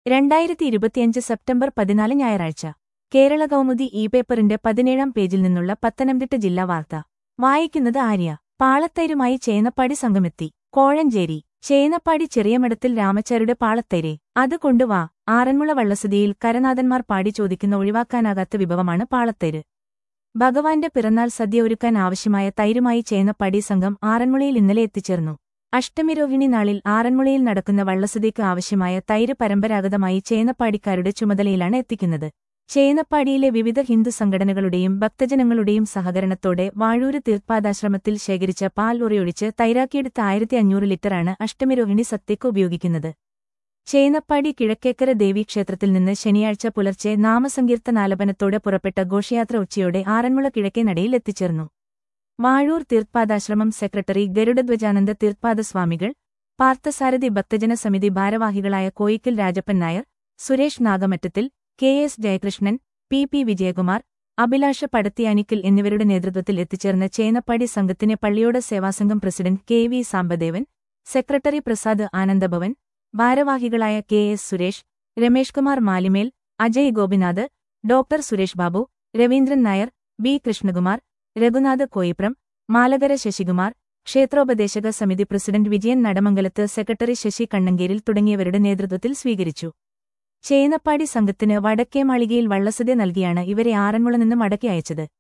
2025 September 14 ഞായറാഴ്ച കേരള കൗമുദി പേപ്പറിന്റെ 17-ാം പേജിൽ നിന്നുള്ള പത്തനംതിട്ട ജില്ലാ വാർത്ത വായിക്കുന്നത് ആര്യ. പാളത്തൈരുമായി ചേന്നപ്പാടി സംഘമെത്തി. കോഴഞ്ചേരി. ചേന്നപ്പാടി ചെറിയമഠത്തിൽ രാമച്ചാരുടെ പാളത്തൈര് അത് കൊണ്ടുവാ. ആറന്മുള വള്ളസദ്യയിൽ കരനാഥന്മാർ പാടി ചോദിക്കുന്ന ഒഴിവാക്കാനാകാത്ത വിഭവമാണ് പാളത്തൈര്. ഭഗവാന്റെ പിറന്നാൾ സദ്യ ഒരുക്കാൻ ആവശ്യമായ തൈരുമായി ചേന്നപ്പാടി സംഘം ആറന്മുളയിൽ ഇന്നലെ എത്തിച്ചേർന്നു. അഷ്ടമിരോഹിണി നാളിൽ ആറന്മുളയിൽ നടക്കുന്ന വള്ളസദ്യയ്ക്ക് ആവശ്യമായ തൈര് പരമ്പരാഗതമായി ചേന്നപ്പാടിക്കാരുടെ ചുമതലയിലാണ് എത്തിക്കുന്നത്. ചേന്നപ്പാടിയിലെ വിവിധ ഹിന്ദു സംഘടനകളുടെയും ഭക്തജനങ്ങളുടെയും സഹകരണത്തോടെ വാഴൂര് തീർത്ഥാദാശ്രമത്തിൽ ശേഖരിച്ച പാൽ ഉറയൊഴിച്ച് തൈരാക്കിയെടുത്ത 1500 ലിറ്ററാണ് അഷ്ടമിരോഹിണി സദ്യയ്ക്ക് ഉപയോഗിക്കുന്നത്. ചേന്നപ്പാടി കിഴക്കേക്കര ദേവീക്ഷേത്രത്തിൽ നിന്ന് ശനിയാഴ്ച പുലർച്ചെ നാമസങ്കീർത്തനാലപനത്തോടെ പുറപ്പെട്ട ഘോഷയാത്ര ഉച്ചയോടെ ആറന്മുള കിഴക്കേ നടയിൽ എത്തിച്ചേർന്നു. വാഴൂർ തീർത്ഥാദാശ്രമം സെക്രട്ടറി ഗരുഡധ്വജാനന്ദ തീർത്ഥാദസ്വാമികൾ, പാർത്ഥസാരഥി ഭക്തജന സമിതി ഭാരവാഹികളായ കോയിക്കൽ രാജപ്പൻ നായർ, സുരേഷ് നാഗമറ്റത്തിൽ, KS ജയകൃഷ്ണൻ, PP വിജയകുമാർ, അഭിലാഷ പടത്തിയാനിക്കൽ എന്നിവരുടെ നേതൃത്വത്തിൽ എത്തിച്ചേർന്ന ചേന്നപ്പാടി സംഘത്തിനെ പള്ളിയോട സേവാസംഘം president KV Sambadevan, secretary Prasad Anandabhavan, ഭാരവാഹികളായ KS Suresh, Ramesh Kumar Malimel, Ajay Gopinath, doctor Suresh Babu, Raveendran Nair, B Krishnakumar, Raghunath Koipram, Malakkara Sasikumar, ക്ഷേത്രോപദേശക സമിതി പ്രസിഡന്റ് വിജയൻ നടമംഗലത്ത്, സെക്രട്ടറി ശശി കണ്ണങ്കേരിൽ തുടങ്ങിയവരുടെ നേതൃത്വത്തിൽ സ്വീകരിച്ചു. ചേന്നപ്പാടി സംഘത്തിന് വടക്കേ മാളികയിൽ വള്ളസദ്യ നൽകിയാണ് ഇവരെ ആറന്മുള നിന്ന് മടക്കി അയച്ചത്.